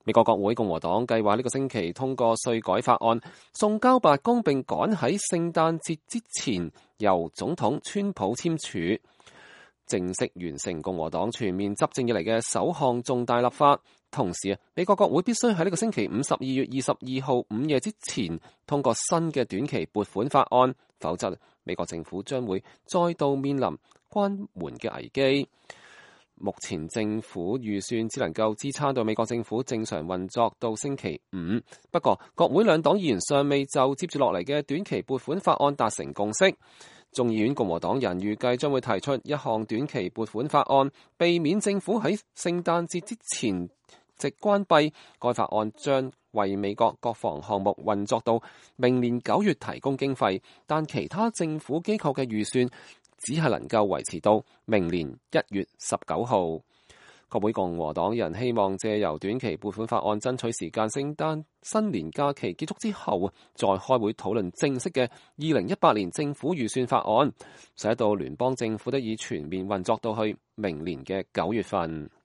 美國國會共和黨計劃呢個星期通過稅改法案，送交白宮並趕喺聖誕節之前由總統川普簽署，正式完成共和黨全面執政以嚟嘅首項重大立法。同時美國國會必須喺呢個星期12月22號午夜之前通過新嘅短期撥款法案，否則美國政府將會再度面臨關門嘅危機。目前政府預算只能夠支撐到美國政府正常運作到星期五，不過國會兩黨議員尚未就接住落嚟嘅短期撥款法案達成共識。眾議院共和黨人預計將會提出一項短期撥款法案，避免政府喺聖誕節之前即關閉。該法案將為美國國防項目運作到明年9月提供經費，但其他政府機構嘅預算只係能夠維持到明年1月19號。國會共和黨人希望借由短期撥款法案爭取時間，聖誕新年假期結束之後再開會討論正式嘅2018年政府預算法案，使到聯邦政府得以全面運作到去明年嘅9月份。